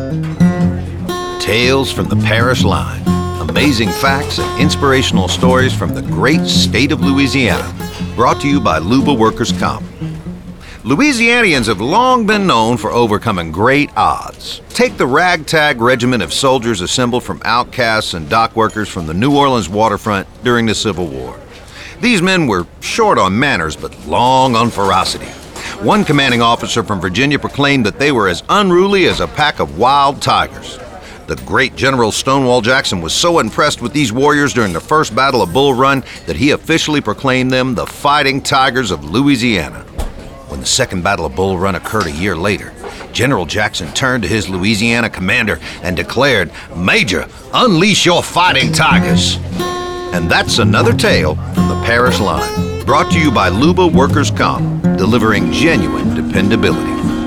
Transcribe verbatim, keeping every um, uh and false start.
Tales from the Parish Line. Amazing facts and inspirational stories from the great state of Louisiana. Brought to you by Luba Workers' Comp. Louisianians have long been known for overcoming great odds. Take the ragtag regiment of soldiers assembled from outcasts and dock workers from the New Orleans waterfront during the Civil War. These men were short on manners but long on ferocity. One commanding officer from Virginia proclaimed that they were as unruly as a pack of wild tigers. The great General Stonewall Jackson was so impressed with these warriors during the First Battle of Bull Run that he officially proclaimed them the Fighting Tigers of Louisiana. When the Second Battle of Bull Run occurred a year later, General Jackson turned to his Louisiana commander and declared, "Major, unleash your fighting tigers." And that's another tale from the Parish Line. Brought to you by Luba Workers' Comp, delivering genuine dependability.